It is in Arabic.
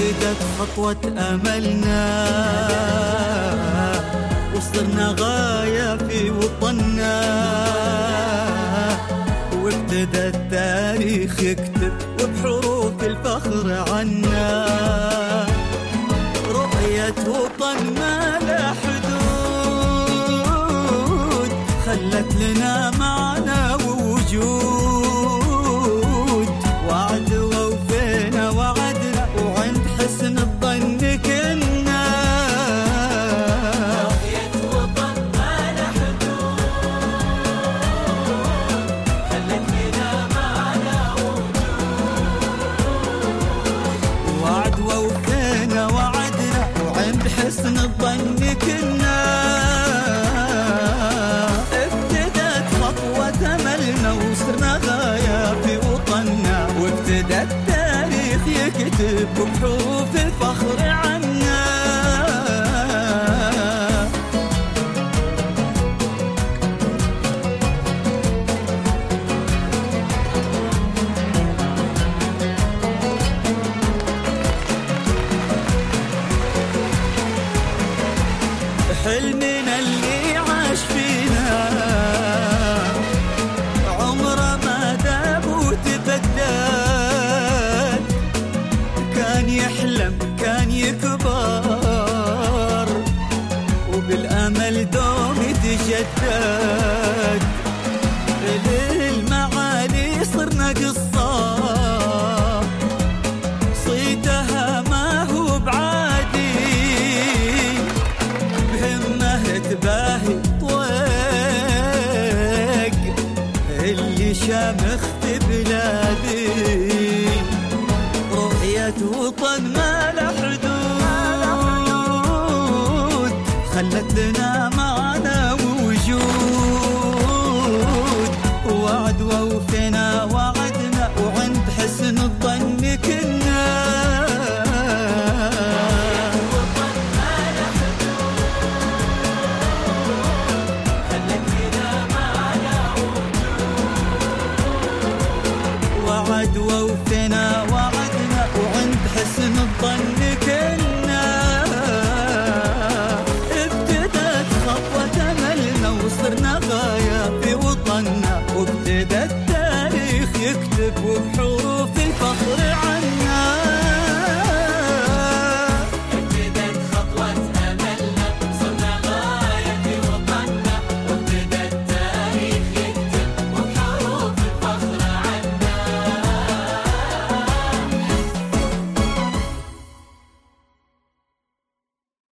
ابتدت خطوة أملنا وصرنا غاية في وطننا، وابتدى التاريخ يكتب وبحروف الفخر عنا. رؤية وطن ما لا حدود خلت لنا معنى ووجود، وعد ووفينا وعدنا وعند حسن الظن كنا. رؤية وطن ما لا حدود خلت لنا معنى ووجود، وعد ووفينا وعدنا وعند حسن الظن كنا. ابتدت خطوة أملنا وصرنا غاية في وطننا، وابتدى التاريخ يكتب بحروف الفخر عنا. حلمنا اللي عاش فينا عمره ما ذاب وتبدل، كان يحلم كان يكبر وبالأمل دوم يتجدد. للمعالي صرنا قصة صيتها ما هو بعادي، تباهي طويق اللي شامخ في بلادي. رؤية وطن ما لا حدود خلت لنا